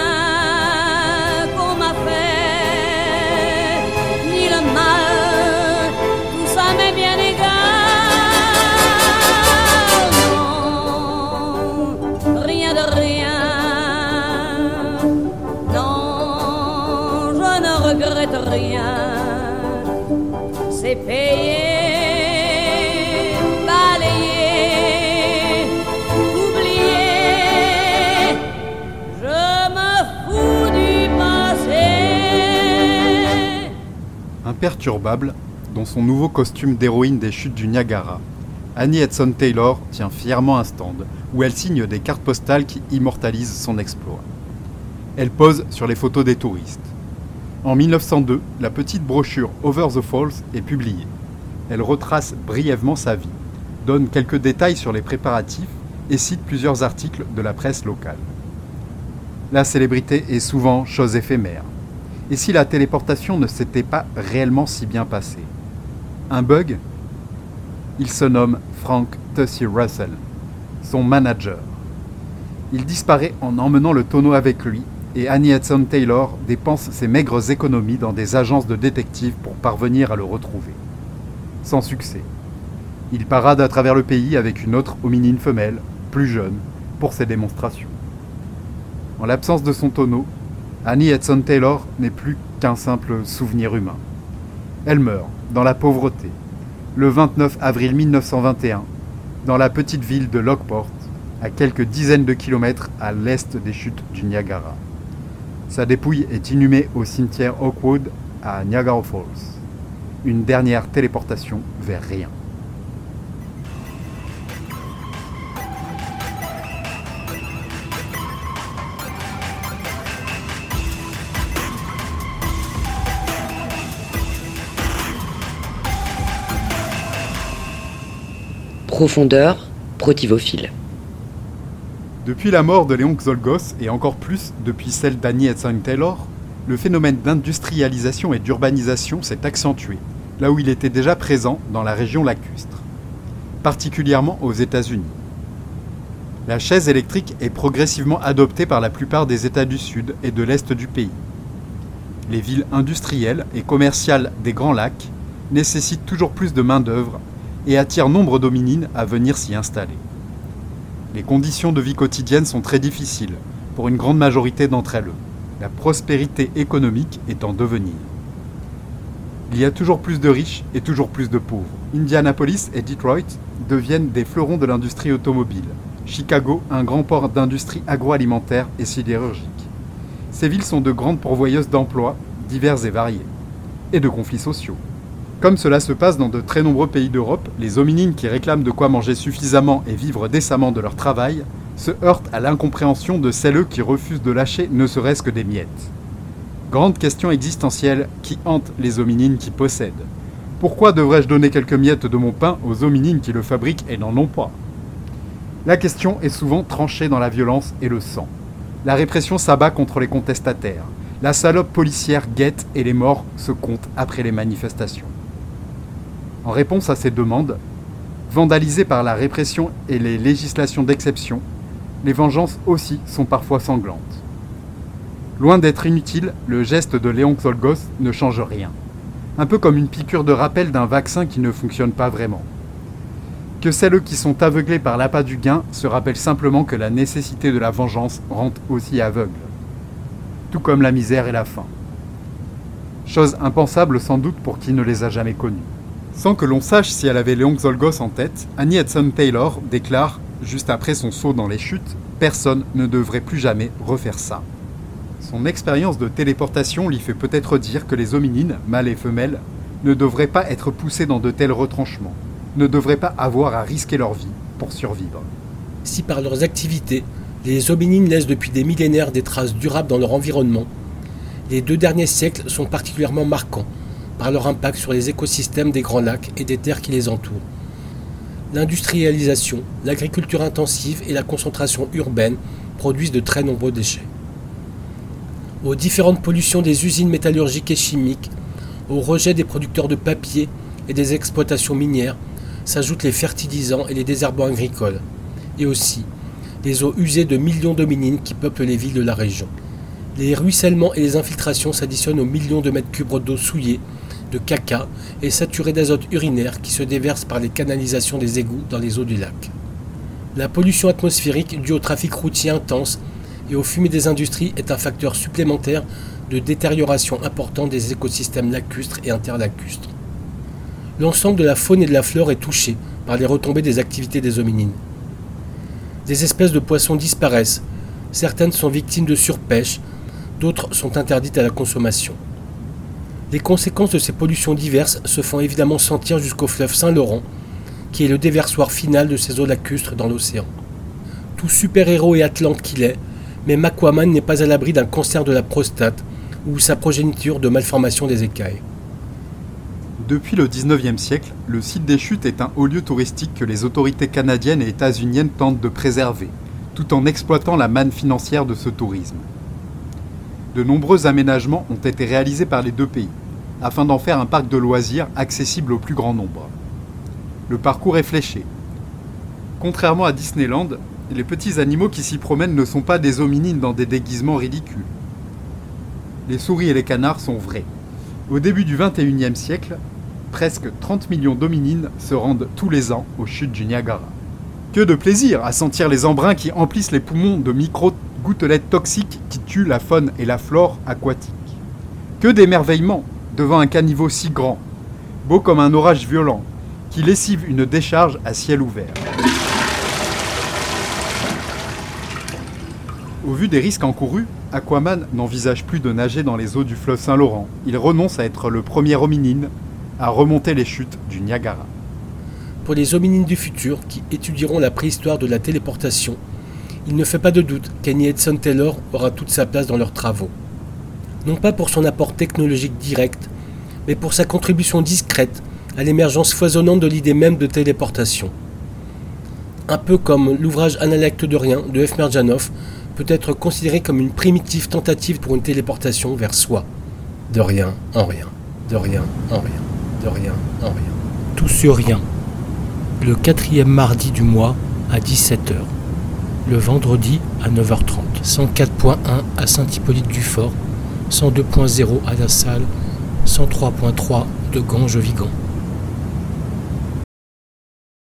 qu'on m'a fait, ni le mal, tout ça m'est bien égal. Non, rien de rien. Non, je ne regrette rien. C'est payé, balayé, oublié. Je me fous du passé. Imperturbable, dans son nouveau costume d'héroïne des chutes du Niagara, Annie Edson Taylor tient fièrement un stand où elle signe des cartes postales qui immortalisent son exploit. Elle pose sur les photos des touristes. En mille neuf cent deux, la petite brochure Over the Falls est publiée. Elle retrace brièvement sa vie, donne quelques détails sur les préparatifs et cite plusieurs articles de la presse locale. La célébrité est souvent chose éphémère. Et si la téléportation ne s'était pas réellement si bien passée? Un bug? Il se nomme Frank Tussie Russell, son manager. Il disparaît en emmenant le tonneau avec lui et Annie Hudson Taylor dépense ses maigres économies dans des agences de détectives pour parvenir à le retrouver. Sans succès. Il parade à travers le pays avec une autre hominine femelle, plus jeune, pour ses démonstrations. En l'absence de son tonneau, Annie Hudson Taylor n'est plus qu'un simple souvenir humain. Elle meurt, dans la pauvreté, le vingt-neuf avril mille neuf cent vingt et un, dans la petite ville de Lockport, à quelques dizaines de kilomètres à l'est des chutes du Niagara. Sa dépouille est inhumée au cimetière Oakwood à Niagara Falls. Une dernière téléportation vers rien. Profondeur, protivophile. Depuis la mort de Léon Xolgos, et encore plus depuis celle d'Annie Hudson Taylor, le phénomène d'industrialisation et d'urbanisation s'est accentué, là où il était déjà présent dans la région lacustre, particulièrement aux États-Unis. La chaise électrique est progressivement adoptée par la plupart des États du Sud et de l'Est du pays. Les villes industrielles et commerciales des Grands Lacs nécessitent toujours plus de main-d'œuvre et attirent nombre d'hominines à venir s'y installer. Les conditions de vie quotidienne sont très difficiles pour une grande majorité d'entre elles, la prospérité économique est en devenir. Il y a toujours plus de riches et toujours plus de pauvres. Indianapolis et Detroit deviennent des fleurons de l'industrie automobile. Chicago, un grand port d'industrie agroalimentaire et sidérurgique. Ces villes sont de grandes pourvoyeuses d'emplois divers et variés, et de conflits sociaux. Comme cela se passe dans de très nombreux pays d'Europe, les hominines qui réclament de quoi manger suffisamment et vivre décemment de leur travail se heurtent à l'incompréhension de celles qui refusent de lâcher ne serait-ce que des miettes. Grande question existentielle qui hante les hominines qui possèdent. Pourquoi devrais-je donner quelques miettes de mon pain aux hominines qui le fabriquent et n'en ont pas? La question est souvent tranchée dans la violence et le sang. La répression s'abat contre les contestataires. La salope policière guette et les morts se comptent après les manifestations. En réponse à ces demandes, vandalisées par la répression et les législations d'exception, les vengeances aussi sont parfois sanglantes. Loin d'être inutile, le geste de Léon Xolgos ne change rien. Un peu comme une piqûre de rappel d'un vaccin qui ne fonctionne pas vraiment. Que celles qui sont aveuglées par l'appât du gain se rappellent simplement que la nécessité de la vengeance rend aussi aveugle. Tout comme la misère et la faim. Chose impensable sans doute pour qui ne les a jamais connues. Sans que l'on sache si elle avait Léon Xolgos en tête, Annie Hudson Taylor déclare, juste après son saut dans les chutes, « Personne ne devrait plus jamais refaire ça ». Son expérience de téléportation lui fait peut-être dire que les hominines, mâles et femelles, ne devraient pas être poussées dans de tels retranchements, ne devraient pas avoir à risquer leur vie pour survivre. Si par leurs activités, les hominines laissent depuis des millénaires des traces durables dans leur environnement, les deux derniers siècles sont particulièrement marquants par leur impact sur les écosystèmes des Grands Lacs et des terres qui les entourent. L'industrialisation, l'agriculture intensive et la concentration urbaine produisent de très nombreux déchets. Aux différentes pollutions des usines métallurgiques et chimiques, au rejet des producteurs de papier et des exploitations minières, s'ajoutent les fertilisants et les désherbants agricoles, et aussi les eaux usées de millions d'hominines qui peuplent les villes de la région. Les ruissellements et les infiltrations s'additionnent aux millions de mètres cubes d'eau souillée, de caca et saturée d'azote urinaire qui se déversent par les canalisations des égouts dans les eaux du lac. La pollution atmosphérique due au trafic routier intense et aux fumées des industries est un facteur supplémentaire de détérioration importante des écosystèmes lacustres et interlacustres. L'ensemble de la faune et de la flore est touché par les retombées des activités des hominines. Des espèces de poissons disparaissent, certaines sont victimes de surpêche, d'autres sont interdites à la consommation. Les conséquences de ces pollutions diverses se font évidemment sentir jusqu'au fleuve Saint-Laurent, qui est le déversoir final de ces eaux lacustres dans l'océan. Tout super-héros et atlante qu'il est, mais Aquaman n'est pas à l'abri d'un cancer de la prostate ou sa progéniture de malformation des écailles. Depuis le dix-neuvième siècle, le site des chutes est un haut lieu touristique que les autorités canadiennes et états-uniennes tentent de préserver, tout en exploitant la manne financière de ce tourisme. de nombreux aménagements ont été réalisés par les deux pays, afin d'en faire un parc de loisirs accessible au plus grand nombre. Le parcours est fléché. Contrairement à Disneyland, les petits animaux qui s'y promènent ne sont pas des hominines dans des déguisements ridicules. Les souris et les canards sont vrais. Au début du vingt et unième siècle, presque trente millions d'hominines se rendent tous les ans aux chutes du Niagara. Que de plaisir à sentir les embruns qui emplissent les poumons de micro-gouttelettes toxiques qui tuent la faune et la flore aquatique. Que d'émerveillement devant un caniveau si grand, beau comme un orage violent, qui lessive une décharge à ciel ouvert. Au vu des risques encourus, Aquaman n'envisage plus de nager dans les eaux du fleuve Saint-Laurent. Il renonce à être le premier hominine à remonter les chutes du Niagara. Pour les hominines du futur qui étudieront la préhistoire de la téléportation, il ne fait pas de doute qu'Annie Edson Taylor aura toute sa place dans leurs travaux. Non pas pour son apport technologique direct, mais pour sa contribution discrète à l'émergence foisonnante de l'idée même de téléportation. Un peu comme l'ouvrage Analecte de rien de F. Merdjanov peut être considéré comme une primitive tentative pour une téléportation vers soi. De rien en rien, de rien en rien, de rien en rien. Tout sur rien. Le quatrième mardi du mois à dix-sept heures. Le vendredi à neuf heures trente. cent quatre point un à Saint-Hippolyte-du-Fort, cent deux point zéro à La Salle, cent trois point trois de Ganges-Vigan.